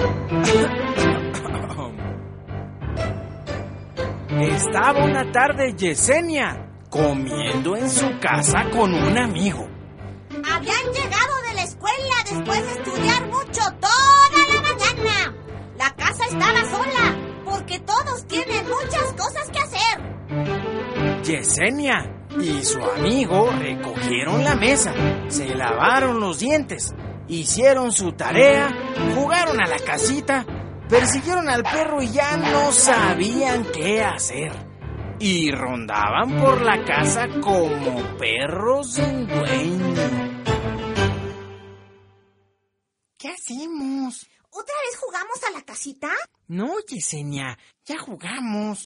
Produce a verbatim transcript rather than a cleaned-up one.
Estaba una tarde Yesenia comiendo en su casa con un amigo. Habían llegado de la escuela después de estudiar mucho toda la mañana. La casa estaba sola porque todos tienen muchas cosas que hacer. Yesenia y su amigo recogieron la mesa, se lavaron los dientes, hicieron su tarea, jugaron a la casita, persiguieron al perro y ya no sabían qué hacer. Y rondaban por la casa como perros sin dueño. ¿Qué hacemos? ¿Otra vez jugamos a la casita? No, Yesenia, ya jugamos.